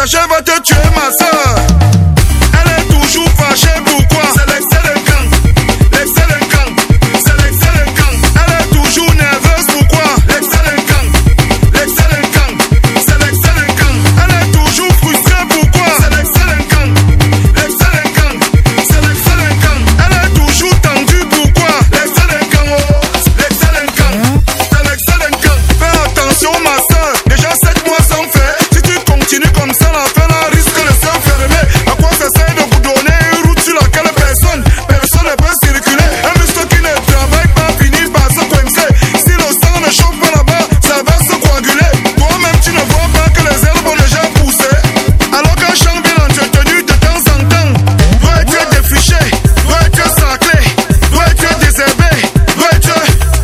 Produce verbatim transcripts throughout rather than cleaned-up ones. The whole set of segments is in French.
jachée va te tuer ma soeur. Elle est toujours fâchée, pourquoi? C'est l'excès de gang, l'excès de gang, c'est l'excès de gang. Elle est toujours nerveuse, pourquoi? L'excès de gang, l'excès de gang, c'est l'excès de gang. Elle est toujours frustrée, pourquoi? C'est l'excès de gang, l'excès de gang, c'est l'excès de gang. Elle est toujours tendue, pourquoi? L'excès de gang, oh, l'excès de gang, c'est l'excès de gang. Fais attention ma soeur, déjà sept mois sans faire. Si tu continues comme ça, la fin là risque de s'enfermer. À quoi ça sert de vous donner une route sur laquelle personne, personne ne peut circuler? Un muscle qui ne travaille pas finit par se coincer. Si le sang ne chauffe pas là-bas, ça va se coaguler. Toi-même tu ne vois pas que les herbes ont déjà poussé. Alors qu'un champ bien entretenu de temps en temps doit être défriché, doit être saclé, doit être désherbé, doit être,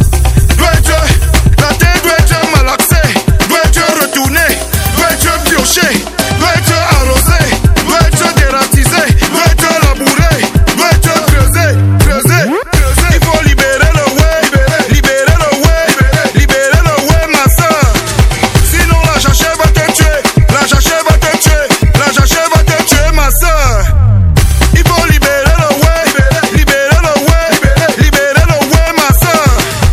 doit être, la terre doit être malaxée, doit être retournée, doit être piochée, doit être arrosée, doit être dératisée, doit être labourée, doit être creusée, creusée, creusée. Il faut libérer le way, libérer le way, libérer le way ma soeur. Sinon la jachée va te tuer, la jachée va te tuer, la jachée va te tuer ma soeur. Il faut libérer le way, libérer le way, libérer le way ma soeur.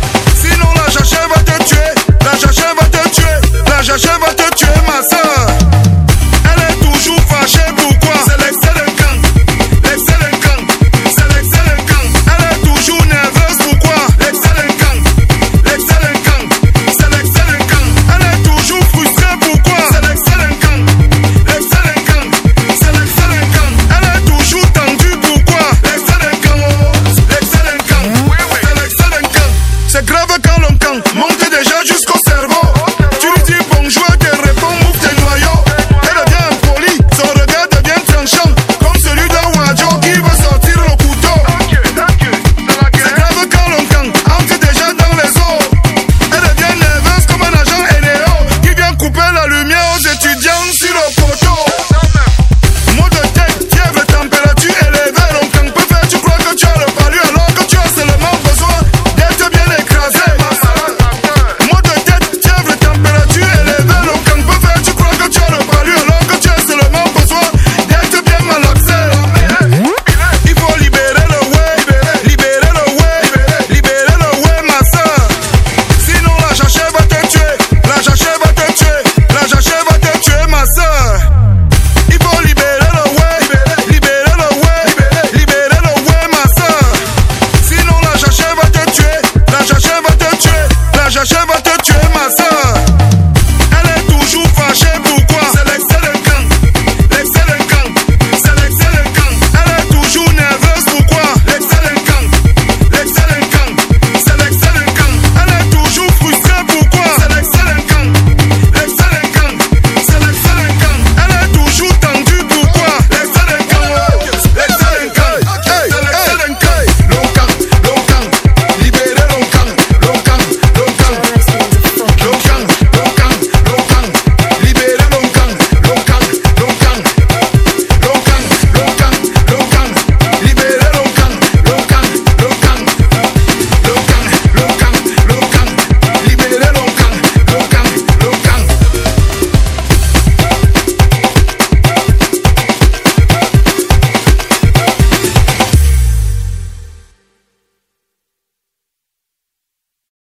Sinon la jachée va te tuer, la jachée va te tuer, la jachée va te tuer ma soeur. Elle est toujours fâchée, pourquoi? C'est l'excès de gang, l'excès de gang, c'est l'excès de gang. Elle est toujours nerveuse, pourquoi? L'excès de gang, l'excès de gang, c'est l'excès de gang. Elle est toujours frustrée, pourquoi? C'est l'excès de gang, l'excès de gang, c'est l'excès de gang. Elle est toujours tendue, pourquoi? L'excès de gang, oh, l'excès de gang, c'est l'excès de gang. C'est grave quand le gang monte déjà jusqu'au cerveau. Tu lui dis bonjour, elle te répond mouffe tes noyaux. Elle devient impolie, son regard devient tranchant, comme celui d'un wadjo qui veut sortir le couteau. C'est grave quand le gang entre déjà dans les eaux. Elle devient nerveuse comme un agent N E O qui vient couper la lumière aux étudiants sur le poteau. Maux de tête, fièvre, température élevée. Le gang peut faire, tu crois que tu as le palu alors que tu as seulement besoin d'être bien écrasé. Maux de tête, fièvre, température élevée. Le gang peut faire, tu crois que tu as le palu alors que tu as seulement besoin d'être bien malaxé. Il faut libérer le way, libérer le way, libérer le way ma soeur. Sinon la jachée va te tuer, la jachée va te tuer, la jachée va te tuer ma soeur. Il faut libérer le way, libérer le way, libérer le way ma soeur. Sinon la jachée va te tuer, la jachée va te tuer, la jachée va te tuer ma soeur.